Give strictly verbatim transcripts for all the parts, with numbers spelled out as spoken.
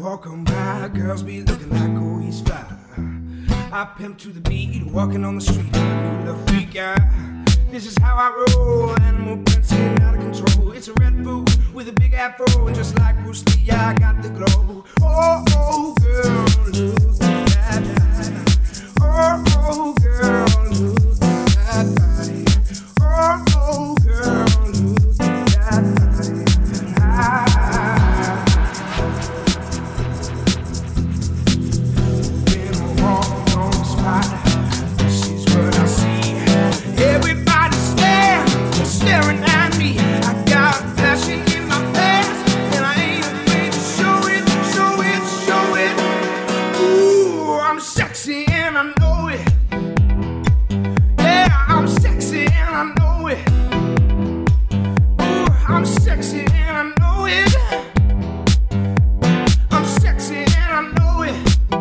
walk on by, girls be looking like, oh, he's fly. I pimp to the beat, walking on the street, a new little freak guy. This is how I roll, animal prince getting out of control. It's a red boot with a big afro, and just like Bruce Lee, I got the glow. Oh, oh, girl, look at that. Oh, oh, girl, look at that body. Oh, oh, girl, look at that body. I staring at me, I got passion in my pants, and I ain't afraid to show it, show it, show it. Ooh, I'm sexy and I know it. Yeah, I'm sexy and I know it. Ooh, I'm sexy and I know it. I'm sexy and I know it.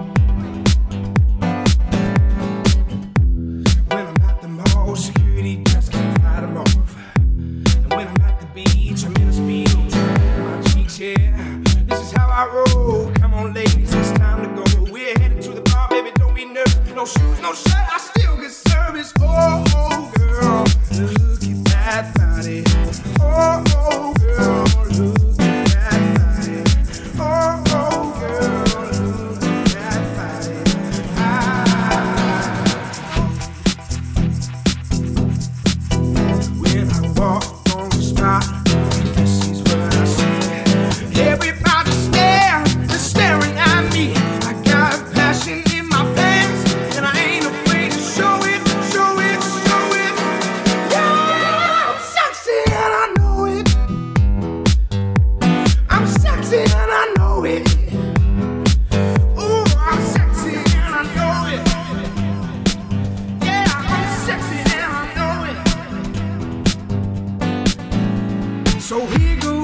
When I'm at the mall, security just can't fight them off. When I'm at the beach, I'm in a speed, trying my cheeks, yeah. This is how I roll. Come on, ladies, it's time to go. We're headed to the bar, baby, don't be nervous. No shoes, no shirt, I still get service. Oh, oh, girl, look at that body. Oh, oh, girl, look at that body. Oh, oh, girl, look at that body. I, when I walk on the spot, this is what I see. Everybody staring, they're staring at me. I got passion in my pants, and I ain't afraid to show it, show it, show it. Yeah, I'm sexy and I know it. I'm sexy and I know it. Ooh, I'm sexy and I know it. Yeah, I'm sexy and I know it. So here goes.